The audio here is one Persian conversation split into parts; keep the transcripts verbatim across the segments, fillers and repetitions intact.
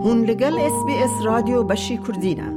هون لگل اس بی اس رادیو بشی کردینه.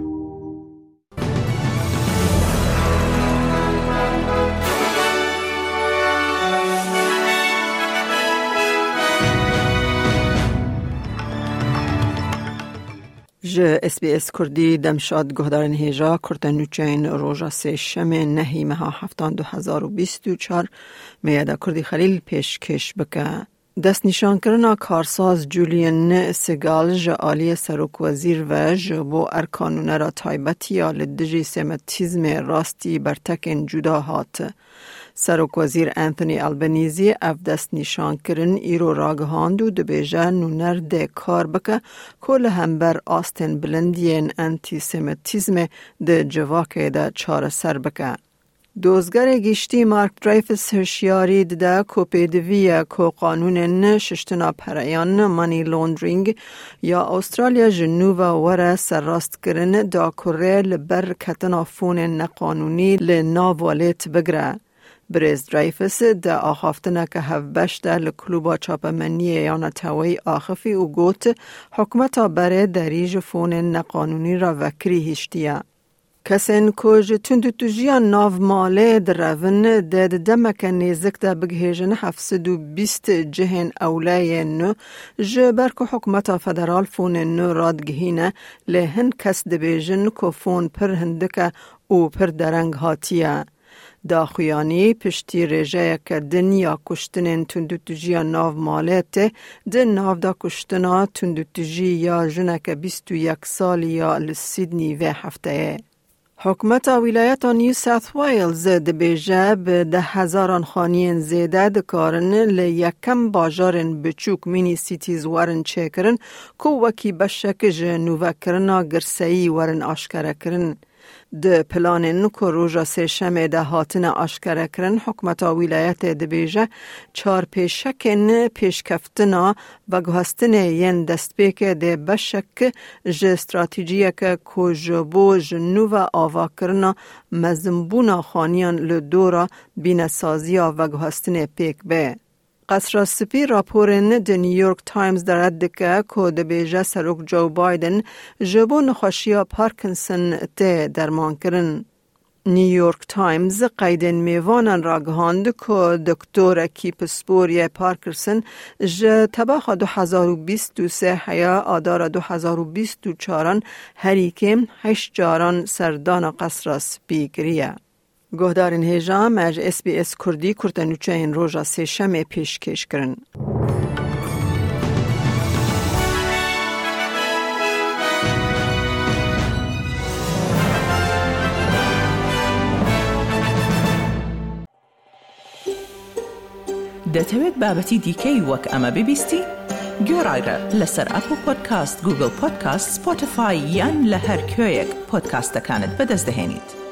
ج اس بی اس کردی دمشاد گهدارن هیجا کرتنوچین روژا سه شم نهی مها هفتان دو هزار و بیست و چار میادا کردی خلیل پیش کش بکه. دست نشان کرنا کارساز جولین سگال جعالی سروک وزیر و جبو ارکانون را تایبتی آل دجی سمتیزم راستی برتکن جدا هات. سروک وزیر انتونی البنیزی اف دست نشان کرن ایرو راگهاند و دبیجه نونر ده کار بکه کل همبر آستن بلندین انتی سمتیزم ده جواکه ده چار سر بکه. دوزگر گشتی مارک درایفس هشیاری ده کوپیدویه که قانون ششتنا پریان مانی لوندرینگ یا استرالیا جنوبا وره سرراست کرن دا کره لبر کتنا فون نقانونی لناوالت بگره. بریز درایفس ده آخافتنه که هفبش ده لکلوبا چاپمنیه یا نتاوی آخفی و گوت حکمتا بره دریج فون نقانونی را وکری هشتیه. کسین کج تندو تجیان ناو ماله درون داد دمک نیزک دا بگهیجن هفتصد و بیست جهن اولای نو جبر که حکمت فدرال فون نو رادگهینه لهن کس دبیجن که فون پر هندکه او پر درنگ هاتیه. دا خویانی پشتی رجه که دنیا کشتنین تندو تجیان ناو ماله ته ده ناو دا کشتنا تندو تجی یا جنک بیست و یک سالی یا لسیدنی و هفته. حکومت ولایت نیو ساوث ویلز دبیجه به ده هزاران خانیین زیده دکارن لیکم باجارن بچوک مینی سیتیز ورن چکرن که وکی بشک جنوه کرنا گرسایی ورن آشکره کرن. ده پلانن که روژا سه شمه ده هاتن آشکره کرن حکمت ولایت دبیجه چار پیشکن پیشکفتنا و گوهستن ین دستپیک ده بشک ج استراتیجیه که کجبو جنوب آوا کرنا مزمبونا خانیان لدورا بین سازیا و گوهستن پیک به. قصر سپی راپورن د نیویورک تایمز درد که که دبیجه سروک جو بایدن جبو نخوشیا پارکنسن ته درمان کرن. نیویورک تایمز قیدن میوانن را گهاند که دکتور کیپ سپوری پارکرسن ج تباخ دو هزار و بیست و سه حیا آدار دو هزار و بیست و چاران هریکم هشت جاران سردان قصر سپی گریه. گهدارن هیجا مج اس بی اس کردی کرتنوچه این روژا سه شمه پیش کش کرن. دەتەوێت بابەتی دیکەی وەک ئەمە ببیستی؟ گۆڕایرە لەسەر ئەپل پۆدکاست، گوگل پۆدکاست، سپۆتیفای یان لە هەر کوێیەک پۆدکاستەکانت بەدەست دەهێنیت.